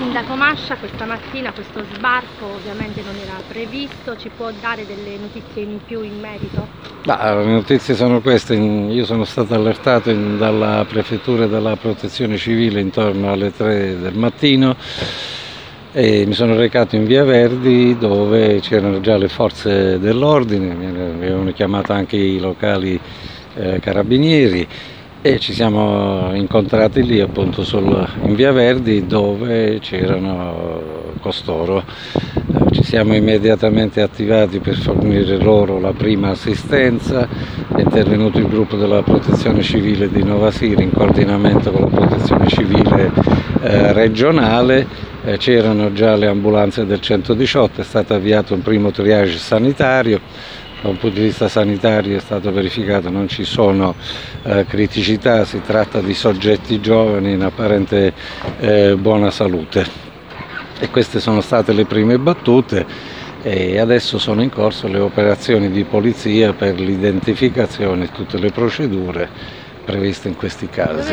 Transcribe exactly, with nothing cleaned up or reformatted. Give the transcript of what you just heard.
Sindaco Mascia, questa mattina questo sbarco ovviamente non era previsto, ci può dare delle notizie in più in merito? Bah, le notizie sono queste, io sono stato allertato in, dalla Prefettura e dalla Protezione Civile intorno alle tre del mattino e mi sono recato in Via Verdi dove c'erano già le forze dell'ordine, mi avevano chiamato anche i locali eh, carabinieri. E ci siamo incontrati lì appunto sul, in Via Verdi dove c'erano costoro. Eh, ci siamo immediatamente attivati per fornire loro la prima assistenza, è intervenuto il gruppo della Protezione Civile di Nova Siri in coordinamento con la Protezione Civile eh, regionale, eh, c'erano già le ambulanze del centodiciotto, è stato avviato un primo triage sanitario. Da un punto di vista sanitario è stato verificato non ci sono eh, criticità, si tratta di soggetti giovani in apparente eh, buona salute. E queste sono state le prime battute e adesso sono in corso le operazioni di polizia per l'identificazione e tutte le procedure previste in questi casi.